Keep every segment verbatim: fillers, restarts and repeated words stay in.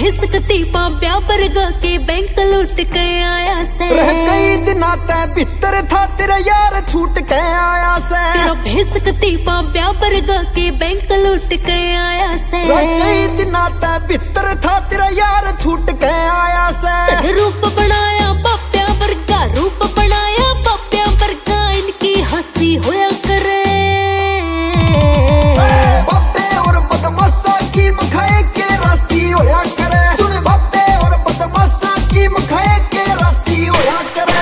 भेसकती पाप्या बरगा के बैंक लूट के आया से। रह कई दिन ते भीतर था तेरा यार छूट के आया से। तेरा भेसकती पाप्या बरगा के बैंक लूट के आया से। रह कई दिन ते भीतर था तेरा यार छूट के आया से। रूप बनाया पाप्या बरगा, रूप बनाया पाप्या बरगा, इनकी हंसी होया करे। बापे और बदमाशा की मखाए के रास्ती होया करे। सुन बापे और बदमाशा की मखाए के रास्ती होया करे।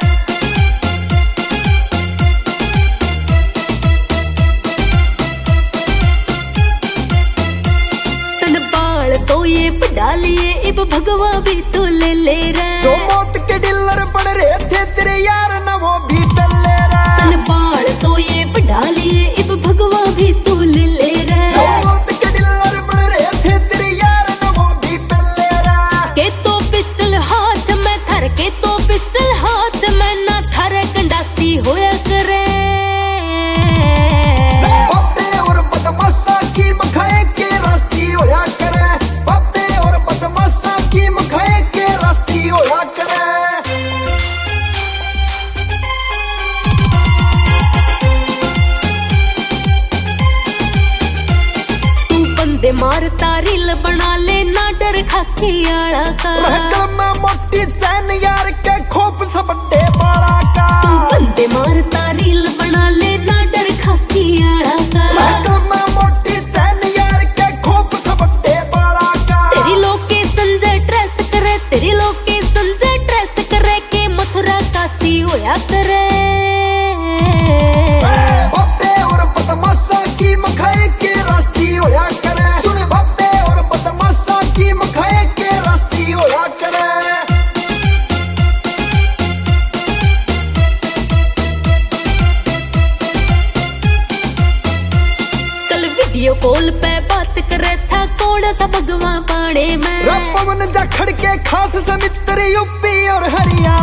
तन बाल तो ये बढ़ा लिए, इब भगवा भी तू ले ले रे। जो मौत के डीलर बन रहे थे तेरे यार न वो भी ले रे। तन बाल तो ये बढ़ा लिए, इब भगवा भी तू ले ले रे। जो मौत के डीलर बन रहे थे तेरे यार न वो भी ले रे। के तो पिस्टल हाथ में थर, के तो पिस्टल हाथ में ना थर, कंडासी होया करे। बापे और बदमाशा की मखाए के रास्ती होया करे। बापे और बदमाशा की मखाए के रास्ती होया करे। तू बंदे मारता रील बना ले, ना डर खाकी आला का। रहकल में मोटी चैन यार के खोप सबड्डे बाला का। तू बंदे मारता रील बना ले, ना डर खाकी आला का। रहकल में मोटी चैन यार के खोप सबड्डे बाला का। तेरी लोकेशन जे ट्रेस करे, तेरी लोकेशन जे ट्रेस करे, के मथुरा काशी होया करे। बापे और बदमाशा की मखाए के रास्ती होया करे। सुन बापे और बदमाशा की मखाए के रास्ती होया करे। कल वीडियो कॉल पे बात करे था, कौन था भगवा पाने में। पवन जा खड़ के खास समित्र यूपी और हरियाणा।